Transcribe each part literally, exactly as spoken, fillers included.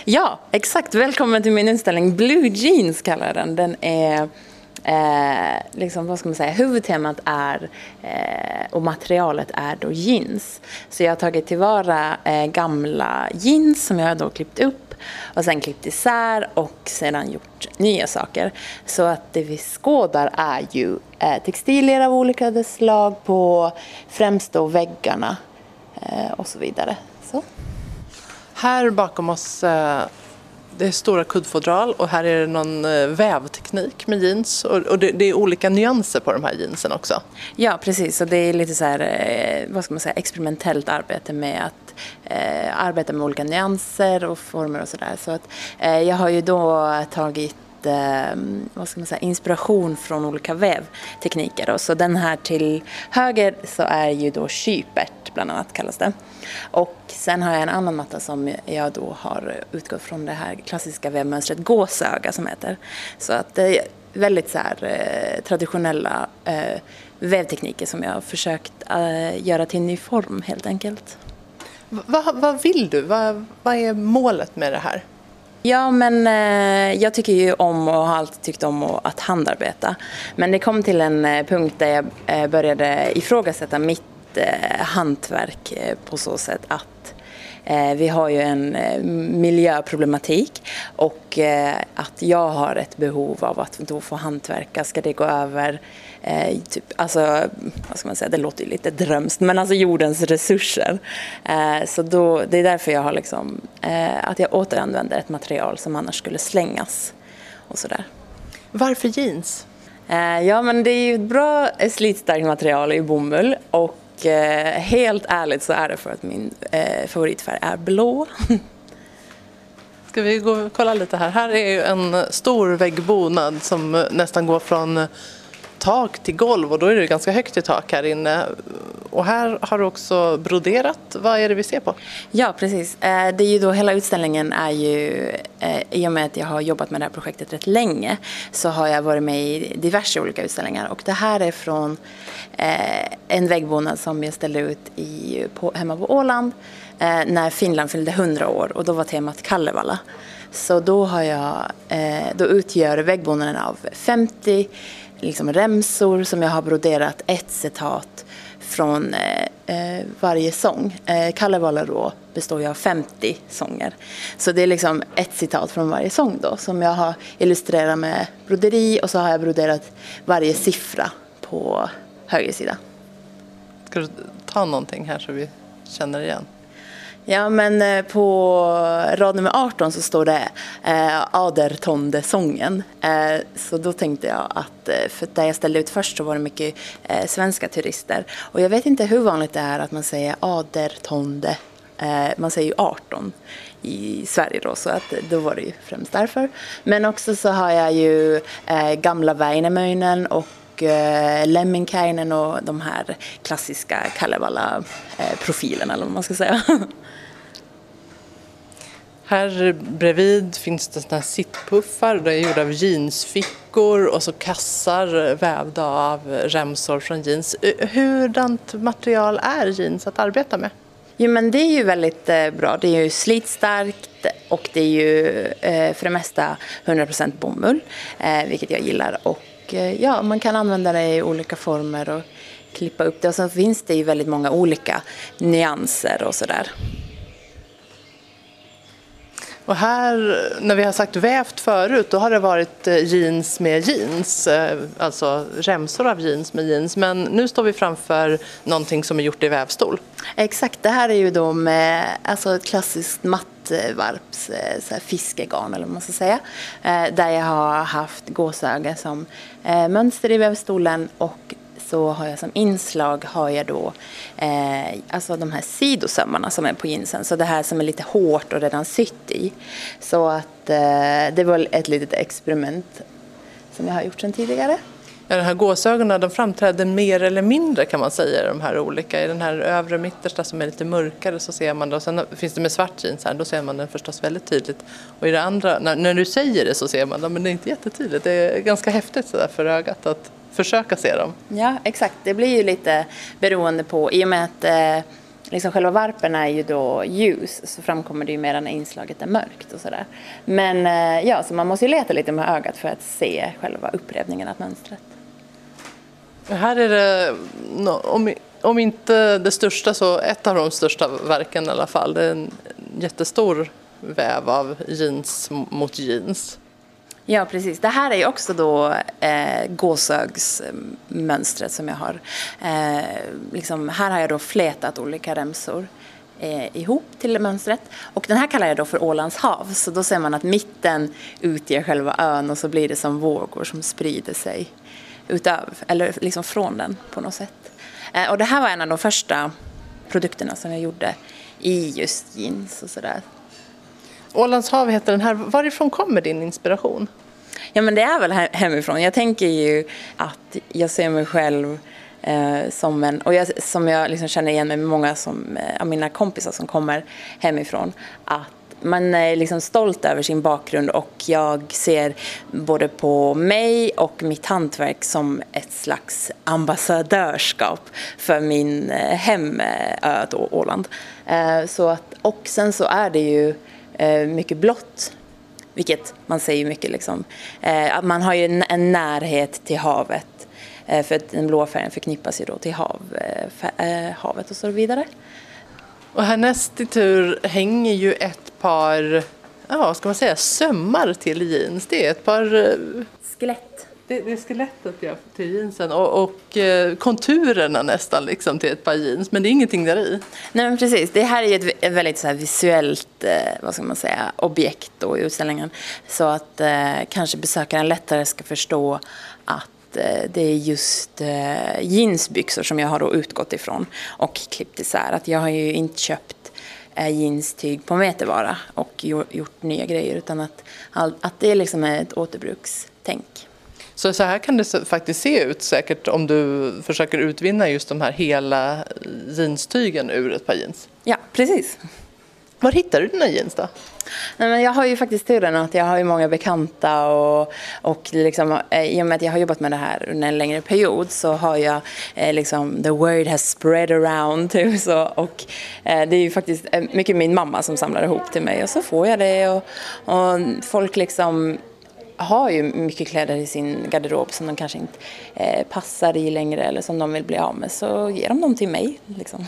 Ja, exakt. Välkommen till min inställning. Blue Jeans kallar jag den. Den är, eh, liksom, vad ska man säga, huvudtemat är, eh, och materialet är då jeans. Så jag har tagit tillvara eh, gamla jeans som jag har då klippt upp och sen klippt isär och sedan gjort nya saker. Så att det vi skådar är ju eh, textilier av olika slag på främst då väggarna eh, och så vidare. Så. Här bakom oss eh, det är stora kuddfodral och här är det någon eh, vävteknik med jeans och, och det, det är olika nyanser på de här jeansen också. Ja, precis. Så det är lite så här, eh, vad ska man säga, experimentellt arbete med att eh, arbeta med olika nyanser och former och sådär. Så att eh, jag har ju då tagit eh, vad ska man säga, inspiration från olika vävtekniker. Och så den här till höger så är ju då kypert bland annat kallas det. Och sen har jag en annan matta som jag då har utgått från det här klassiska vävmönstret gåsöga som heter. Så att det är väldigt så här, eh, traditionella eh, vävtekniker som jag har försökt eh, göra till en ny form helt enkelt. Va, vad vill du? Va, vad är målet med det här? Ja, men eh, jag tycker ju om och har alltid tyckt om att handarbeta. Men det kom till en eh, punkt där jag eh, började ifrågasätta mitt eh, hantverk eh, på så sätt att eh, vi har ju en eh, miljöproblematik och eh, att jag har ett behov av att då få hantverka. Ska det gå över eh, typ, alltså, vad ska man säga, det låter ju lite drömskt, men alltså jordens resurser. Eh, så då, det är därför jag har liksom, eh, att jag återanvänder ett material som annars skulle slängas och sådär. Varför jeans? Eh, ja, men det är ju ett bra slitstarkt material i bomull och eh, helt ärligt så är det för att min eh, favoritfärg är blå. Ska vi gå och kolla lite här? Här är ju en stor väggbonad som nästan går från tak till golv och då är det ganska högt i tak här inne. Och här har du också broderat. Vad är det vi ser på? Ja, precis. Det är ju då, hela utställningen är ju, i och med att jag har jobbat med det här projektet rätt länge så har jag varit med i diverse olika utställningar. Och det här är från en väggbonad som jag ställde ut i, på, hemma på Åland när Finland fyllde hundra år och då var temat Kalevala. Så då, har jag, då utgör väggbonaden av femtio liksom remsor som jag har broderat ett citat från eh, varje sång. Eh, Kalevala då består ju av femtio sånger. Så det är liksom ett citat från varje sång då som jag har illustrerat med broderi och så har jag broderat varje siffra på höger sida. Ska du ta någonting här så vi känner igen? Ja, men på rad nummer arton så står det eh, Adertonde-sången. Eh, så då tänkte jag att, för där jag ställde ut först så var det mycket eh, svenska turister. Och jag vet inte hur vanligt det är att man säger Adertonde. Eh, man säger ju arton i Sverige då, så att då var det ju främst därför. Men också så har jag ju eh, gamla Väinämöinen och Lemminkäinen och de här klassiska Kalevala-profilerna eller vad man ska säga. Här bredvid finns det såna här sittpuffar, det är gjorda av jeansfickor och så kassar vävda av remsor från jeans. Hurdant material är jeans att arbeta med? Jo, men det är ju väldigt bra. Det är ju slitstarkt och det är ju för det mesta hundra procent bomull, vilket jag gillar. Och ja, man kan använda det i olika former och klippa upp det. Och så finns det ju väldigt många olika nyanser och sådär. Och här, när vi har sagt vävt förut, då har det varit jeans med jeans. Alltså remsor av jeans med jeans. Men nu står vi framför någonting som är gjort i vävstol. Exakt, det här är ju då med alltså ett klassiskt mattvarps så här fiskegarn eller vad man ska säga. Där jag har haft gåsöga som mönster i vävstolen och så har jag som inslag har jag då eh, alltså de här sidosömmarna som är på jeansen. Så det här som är lite hårt och redan sytt i. Så att eh, det var ett litet experiment som jag har gjort sedan tidigare. Ja, de här gåsögonen, de framträder mer eller mindre kan man säga, de här olika. I den här övre mittersta som är lite mörkare så ser man det. Och sen finns det med svart jeans här, då ser man den förstås väldigt tydligt. Och i det andra, när, när du säger det så ser man det, men det är inte jättetydligt. Det är ganska häftigt så där för ögat att försöka se dem. Ja, exakt. Det blir ju lite beroende på, i och med att eh, liksom själva varpen är ju då ljus, så framkommer det ju mer när inslaget är mörkt och sådär. Men eh, ja, så man måste ju leta lite med ögat för att se själva upprepningen av mönstret. Här är det, om, om inte det största, så ett av de största verken i alla fall. Det är en jättestor väv av jeans mot jeans. Ja, precis. Det här är ju också då eh, gåsögsmönstret som jag har. Eh, liksom, här har jag då flätat olika remsor eh, ihop till mönstret. Och den här kallar jag då för Ålands hav. Så då ser man att mitten utgör själva ön och så blir det som vågor som sprider sig utav, eller liksom från den på något sätt. Eh, och det här var en av de första produkterna som jag gjorde i just jeans och sådär. Ålands hav heter den här. Varifrån kommer din inspiration? Ja, men det är väl hemifrån. Jag tänker ju att jag ser mig själv eh, som en, och jag, som jag liksom känner igen mig med många som, eh, av mina kompisar som kommer hemifrån, att man är liksom stolt över sin bakgrund, och jag ser både på mig och mitt hantverk som ett slags ambassadörskap för min eh, hemö då, Åland. Eh, så att, och sen så är det ju eh, mycket blått. Vilket man säger mycket liksom. Eh, man har ju en, en närhet till havet. Eh, för att den blå färgen förknippas ju då till hav, eh, fär, eh, havet och så vidare. Och härnäst i tur hänger ju ett par, ja, vad ska man säga, sömmar till jeans. Det är ett par eh, skelett. Det, det är skelettet, ja, till jeansen och, och eh, konturerna nästan liksom till ett par jeans, men det är ingenting där i. Nej, men precis, det här är ju ett, ett väldigt så här visuellt eh, vad ska man säga, objekt då i utställningen, så att eh, kanske besökaren lättare ska förstå att eh, det är just eh, jeansbyxor som jag har då utgått ifrån och klippt isär. Att jag har ju inte köpt eh, jeanstyg på metervara och gjort, gjort nya grejer, utan att, att det är liksom ett återbrukstänk. Så så här kan det faktiskt se ut säkert om du försöker utvinna just de här hela jeanstygen ur ett par jeans. Ja, precis. Var hittar du dina jeans då? Nej, men jag har ju faktiskt turen att jag har ju många bekanta och, och liksom, i och med att jag har jobbat med det här under en längre period så har jag eh, liksom the word has spread around typ, så, och eh, det är ju faktiskt mycket min mamma som samlar ihop till mig och så får jag det och, och folk liksom har ju mycket kläder i sin garderob som de kanske inte eh, passar i längre eller som de vill bli av med, så ger de dem till mig. Liksom.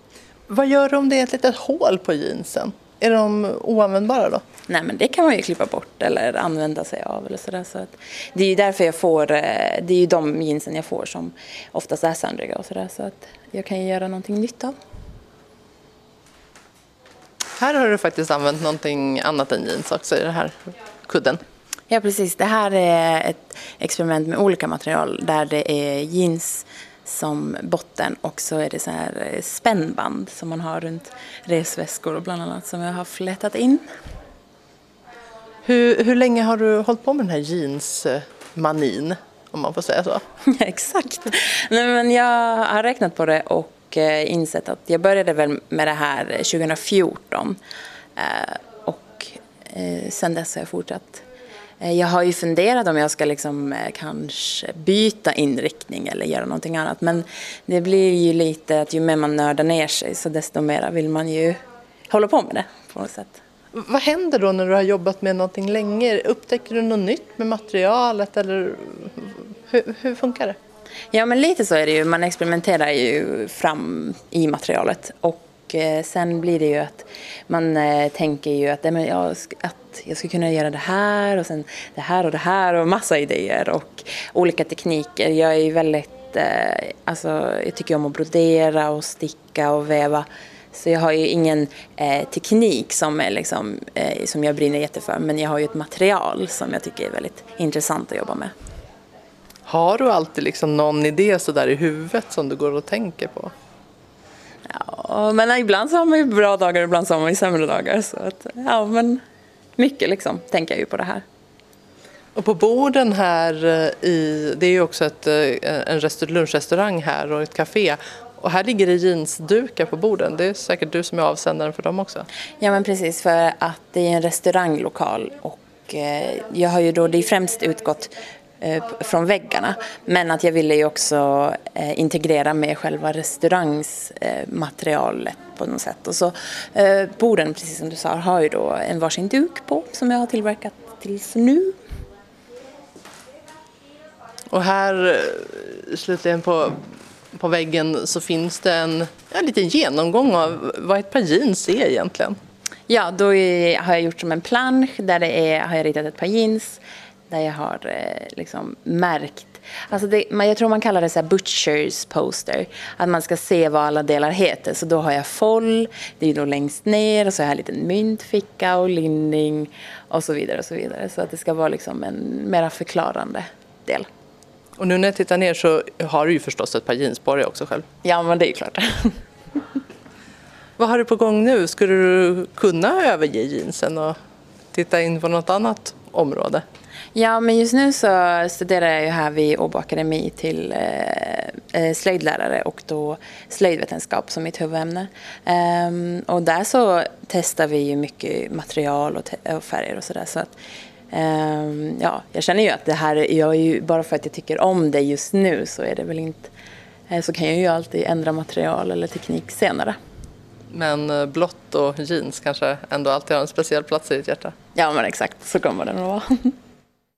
Vad gör du om det är ett litet hål på jeansen? Är de oanvändbara då? Nej, men det kan man ju klippa bort eller använda sig av. Eller så där, så att det är ju därför jag får, det är ju de jeansen jag får som oftast är söndriga och sådär, så att jag kan ju göra någonting nytt av. Här har du faktiskt använt någonting annat än jeans också i den här kudden. Ja, precis. Det här är ett experiment med olika material där det är jeans som botten och så är det så här spännband som man har runt resväskor och bland annat som jag har flätat in. Hur, hur länge har du hållit på med den här jeansmanin, om man får säga så? Ja, exakt. Nej, men jag har räknat på det och eh, insett att jag började väl med det här tjugo fjorton eh, och eh, sen dess har jag fortsatt. Jag har ju funderat om jag ska liksom kanske byta inriktning eller göra någonting annat. Men det blir ju lite att ju mer man nördar ner sig så desto mer vill man ju hålla på med det på något sätt. Vad händer då när du har jobbat med någonting länge? Upptäcker du något nytt med materialet eller hur, hur funkar det? Ja, men lite så är det ju. Man experimenterar ju fram i materialet och sen blir det ju att man tänker ju att, men jag, att jag ska kunna göra det här och sen det här och det här och massa idéer och olika tekniker. Jag är väldigt, eh, alltså jag tycker om att brodera och sticka och väva. Så jag har ju ingen eh, teknik som, är liksom, eh, som jag brinner jätteför, men jag har ju ett material som jag tycker är väldigt intressant att jobba med. Har du alltid liksom någon idé så där i huvudet som du går och tänker på? Ja, men ibland så har man ju bra dagar och ibland så har man ju sämre dagar. Så att, ja, men mycket liksom tänker jag ju på det här. Och på borden här i, det är ju också ett, en restaur, lunchrestaurang här och ett café. Och här ligger det jeansdukar på borden. Det är säkert du som är avsändaren för dem också. Ja, men precis, för att det är en restauranglokal och jag har ju då, det är främst utgått eh, från väggarna. Men att jag ville ju också eh, integrera med själva restaurangsmaterialet eh, på något sätt. Och så eh, borden, precis som du sa, har ju då en varsin duk på som jag har tillverkat tills nu. Och här eh, slutligen på, på väggen så finns det en, en liten genomgång av vad ett par jeans är egentligen. Ja, då är, har jag gjort som en plansch där det är, har jag ritat ett par jeans där jag har eh, liksom märkt. Alltså det, jag tror man kallar det så här butchers poster. Att man ska se vad alla delar heter. Så då har jag foll, det är då längst ner. Och så har jag en liten myntficka och linning och så vidare och så vidare. Så att det ska vara liksom en mera förklarande del. Och nu när jag tittar ner så har du ju förstås ett par jeans på dig också själv. Ja, men det är ju klart. Vad har du på gång nu? Skulle du kunna överge jeansen och titta in på något annat område? Ja, men just nu så studerar jag ju här vid Åbo Akademi till eh, slöjdlärare och då slöjdvetenskap som mitt huvudämne. Um, och där så testar vi ju mycket material och, te- och färger och sådär. Så att, um, ja, jag känner ju att det här, jag är ju, bara för att jag tycker om det just nu så är det väl inte, eh, så kan jag ju alltid ändra material eller teknik senare. Men blått och jeans kanske ändå alltid har en speciell plats i ditt hjärta? Ja, men exakt, så kommer det nog vara.